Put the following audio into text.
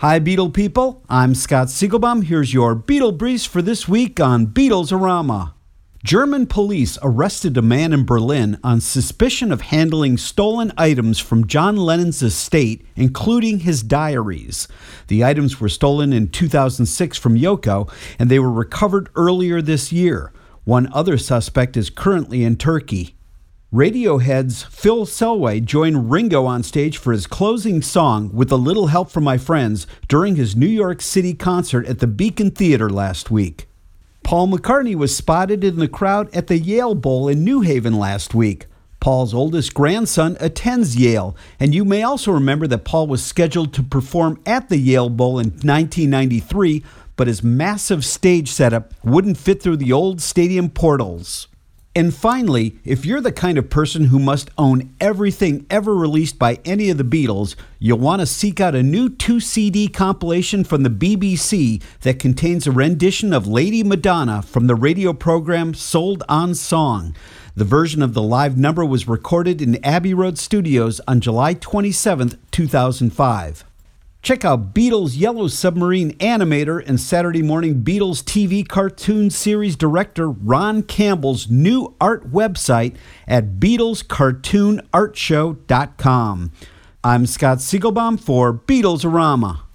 Hi, Beatle people. I'm Scott Siegelbaum. Here's your Beatle Briefs for this week on Beatles-orama. German police arrested a man in Berlin on suspicion of handling stolen items from John Lennon's estate, including his diaries. The items were stolen in 2006 from Yoko, and they were recovered earlier this year. One other suspect is currently in Turkey. Radiohead's Phil Selway joined Ringo on stage for his closing song, With a Little Help from My Friends, during his New York City concert at the Beacon Theater last week. Paul McCartney was spotted in the crowd at the Yale Bowl in New Haven last week. Paul's oldest grandson attends Yale, and you may also remember that Paul was scheduled to perform at the Yale Bowl in 1993, but his massive stage setup wouldn't fit through the old stadium portals. And finally, if you're the kind of person who must own everything ever released by any of the Beatles, you'll want to seek out a new 2-CD compilation from the BBC that contains a rendition of Lady Madonna from the radio program Sold on Song. The version of the live number was recorded in Abbey Road Studios on July 27, 2005. Check out Beatles Yellow Submarine animator and Saturday morning Beatles TV cartoon series director Ron Campbell's new art website at BeatlesCartoonArtShow.com. I'm Scott Siegelbaum for Beatles-orama.